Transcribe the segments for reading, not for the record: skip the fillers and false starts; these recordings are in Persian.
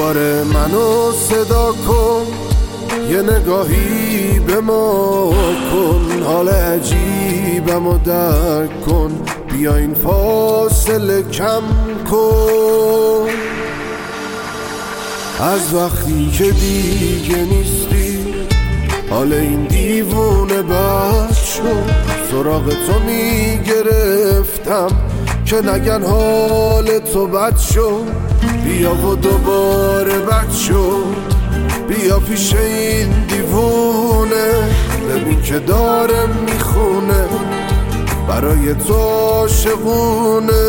دوباره منو صدا کن، یه نگاهی به ما کن، حال عجیبم و درک کن، بیا این فاصله کم کن. از وقتی که دیگه نیستی حال این دیوونه بد شد، سراغ تو میگرفتم که نگن حال تو بد شد. بیا و دوباره بد شد، بیا پیش این دیوونه، ببین که داره میخونه برای تو عاشقونه.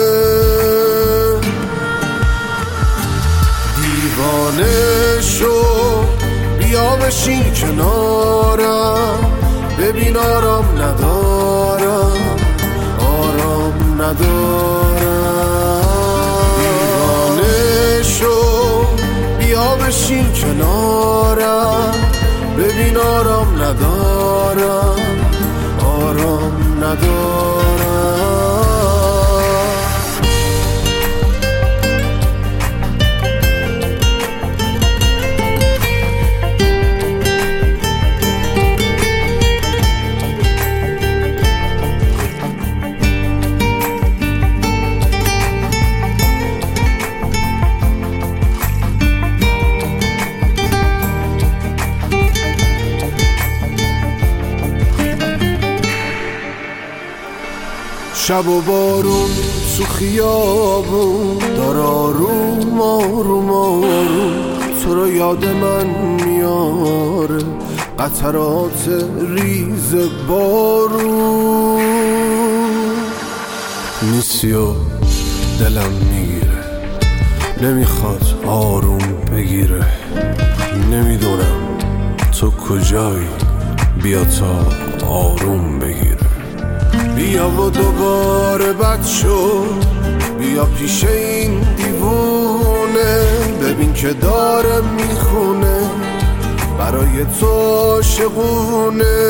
دیوانه شو بیا بشین کنارم، ببین آرام ندارم، آرام ندارم. دیوانه شو بیا بشین کنارم، ببین آرام ندارم، آرام ندارم. شب و بارون تو خیابون داره آروم آروم آروم تو رو یاد من میاره، قطرات ریز بارون. نیستی و دلم میگیره، نمیخواد آروم بگیره، نمیدونم تو کجایی، بیا تا آروم بگیره. بیا و دوباره بد شد، بیا پیش این دیوونه، ببین که داره میخونه برای تو عاشقونه.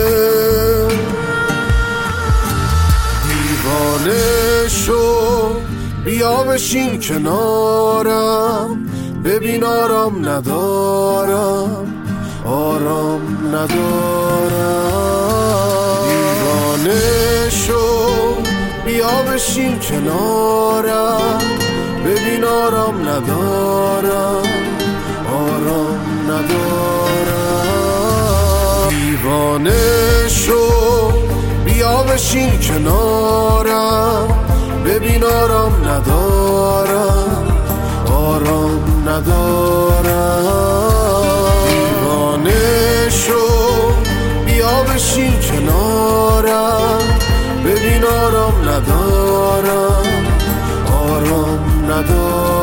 دیوانه شو بیا بشین کنارم، ببین آرام ندارم، آرام ندارم. دیوانه شو بیا بشین کنارم، ببین آرام ندارم، آرام ندارم. دیوانه شو بیا بشین کنارم، ببین آرام ندارم، آرام ندارم. دیوانه شو بیا بشین کنارم، ببین آرام ندارم، آرام ندارم.